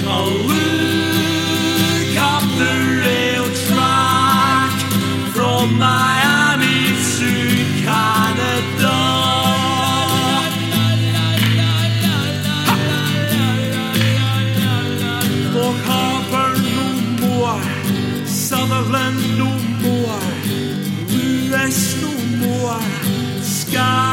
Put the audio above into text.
look up the rail track from Miami to Canada. Loch Harbour no more, Sutherland no more, Lewis no more, Sky